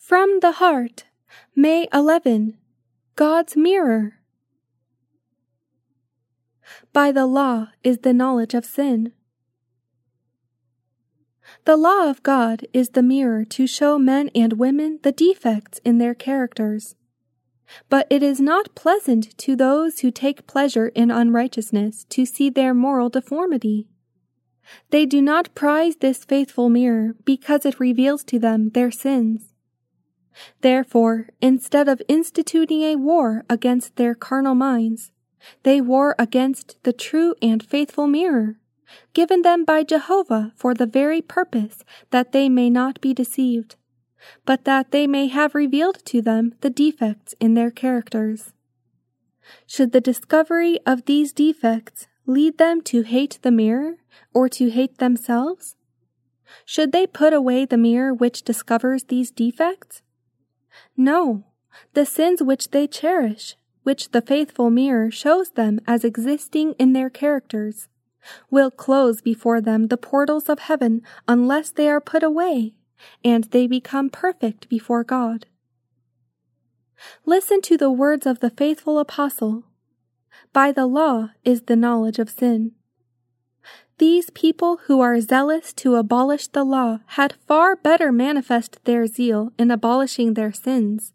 From the Heart, May 11. God's Mirror. By the law is the knowledge of sin. The law of God is the mirror to show men and women the defects in their characters. But it is not pleasant to those who take pleasure in unrighteousness to see their moral deformity. They do not prize this faithful mirror because it reveals to them their sins. Therefore, instead of instituting a war against their carnal minds, they war against the true and faithful mirror, given them by Jehovah for the very purpose that they may not be deceived, but that they may have revealed to them the defects in their characters. Should the discovery of these defects lead them to hate the mirror or to hate themselves? Should they put away the mirror which discovers these defects? No, the sins which they cherish, which the faithful mirror shows them as existing in their characters, will close before them the portals of heaven unless they are put away, and they become perfect before God. Listen to the words of the faithful apostle. By the law is the knowledge of sin. These people who are zealous to abolish the law had far better manifest their zeal in abolishing their sins.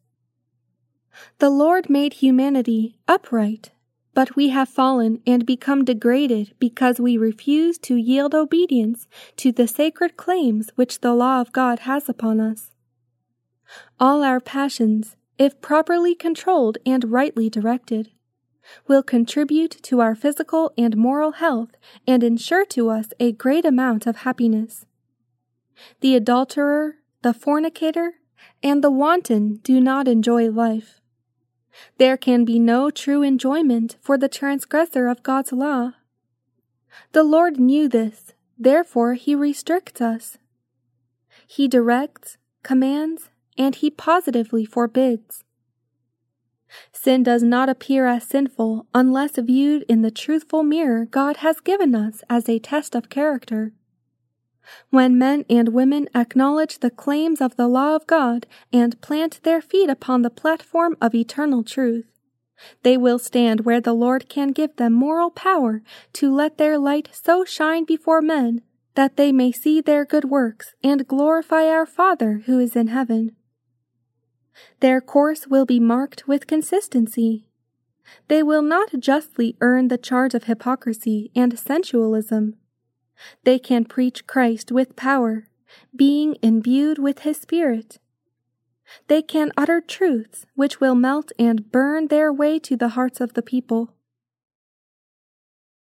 The Lord made humanity upright, but we have fallen and become degraded because we refuse to yield obedience to the sacred claims which the law of God has upon us. All our passions, if properly controlled and rightly directed, will contribute to our physical and moral health and ensure to us a great amount of happiness. The adulterer, the fornicator, and the wanton do not enjoy life. There can be no true enjoyment for the transgressor of God's law. The Lord knew this, therefore He restricts us. He directs, commands, and He positively forbids. Sin does not appear as sinful unless viewed in the truthful mirror God has given us as a test of character. When men and women acknowledge the claims of the law of God and plant their feet upon the platform of eternal truth, they will stand where the Lord can give them moral power to let their light so shine before men that they may see their good works and glorify our Father who is in heaven. Their course will be marked with consistency. They will not justly earn the charge of hypocrisy and sensualism. They can preach Christ with power, being imbued with His Spirit. They can utter truths which will melt and burn their way to the hearts of the people.